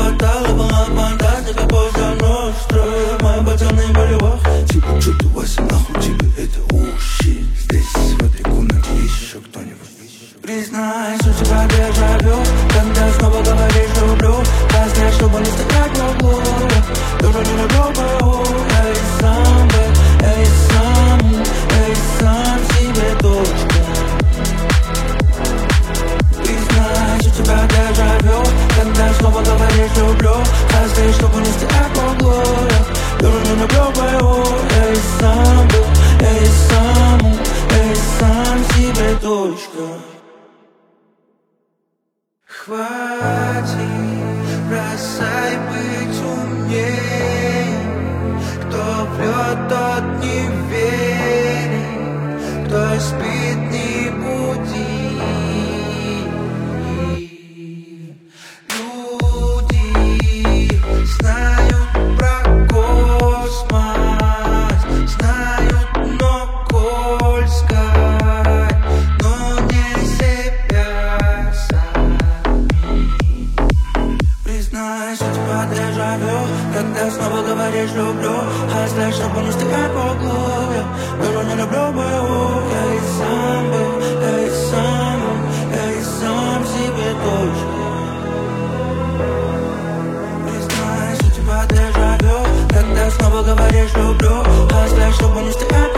хватало, была фантастика, поза ностра. Мои пацаны были вах. Типа, что ты, Вася, нахуй тебе это уши? Здесь, в этой комнате, есть еще кто-нибудь? Признаюсь, у тебя дежавю, когда снова говоришь люблю. Прости, чтобы не стоять в углу. Тоже не люблю БУ. Я и сам был, я и сам себе точка. Признаюсь, у тебя дежавю, когда снова говоришь люблю. Прости, чтобы не стоять в углу. Тоже не люблю БУ. Я и сам был, я и сам себе точка. Хватит, бросай быть умней. Кто врет, тот не верит. Кто спит, не буди. Люди знают про космос, знают, но коль сказать, но не себя сами. Признаюсь, у тебя дежавю, когда снова говоришь люблю. Оставь, чтобы не стоять в углу. Тоже не люблю БУ. Я и сам был, я и сам себе точка. Признаюсь, у тебя дежавю, когда снова говоришь люблю. Оставь, чтобы не стоять